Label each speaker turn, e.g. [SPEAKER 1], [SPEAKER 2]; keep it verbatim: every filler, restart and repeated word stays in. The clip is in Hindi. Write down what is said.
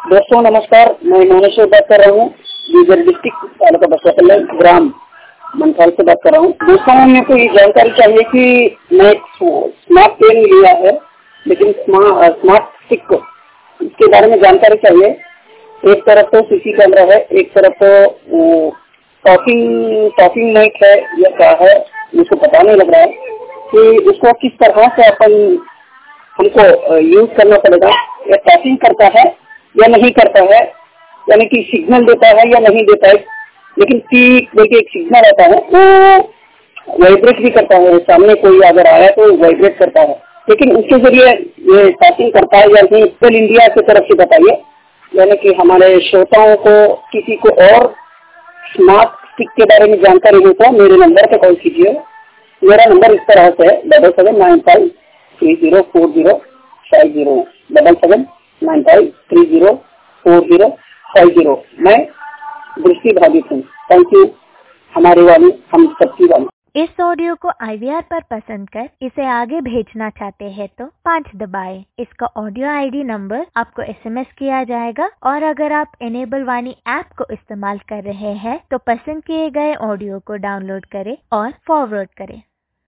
[SPEAKER 1] दोस्तों नमस्कार, मैं मोनेश्वर बात कर रहा हूँ। बीदर डिस्ट्रिक्ट तालुका बसवापल्ली ग्राम मंथाल से बात कर रहा हूँ। दोस्तों मेरे को ये जानकारी चाहिए कि मैं स्मार्ट पेन लिया है, लेकिन स्मार्ट स्टिक इसके बारे में जानकारी चाहिए। एक तरफ तो सीसी कैमरा है, एक तरफ तो टॉकिंग टॉकिंग माइक है या क्या है, मुझको पता नहीं लग रहा है कि उसको किस तरह से अपन हमको यूज करना पड़ेगा। या टॉकिंग करता है या नहीं करता है, यानी कि सिग्नल देता है या नहीं देता है। लेकिन पीक देखिए एक सिग्नल आता है वो वाइब्रेट भी करता है, सामने कोई अगर आया तो वाइब्रेट करता है, लेकिन उसके जरिए ये टॉकिंग करता है या नहीं, कल इंडिया की तरफ से बताइए, यानी कि हमारे श्रोताओं को किसी को और स्मार्ट स्टिक के बारे में जानकारी हो तो मेरे नंबर पे कॉल कीजिए। मेरा नंबर इस तरह से है double seven nine five three zero four zero five zero double seven nine five three zero four zero five zero. मैं दृष्टि भाभी हूँ। Thank you. हमारी वाली हम सबकी वाली।
[SPEAKER 2] इस ऑडियो को आई वी आर पर पसंद कर इसे आगे भेजना चाहते हैं तो पाँच दबाएं। इसका ऑडियो आई डी नंबर आपको एस एम एस किया जाएगा और अगर आप इनेबल वाणी ऐप को इस्तेमाल कर रहे हैं तो पसंद किए गए ऑडियो को डाउनलोड करें और फॉरवर्ड करें।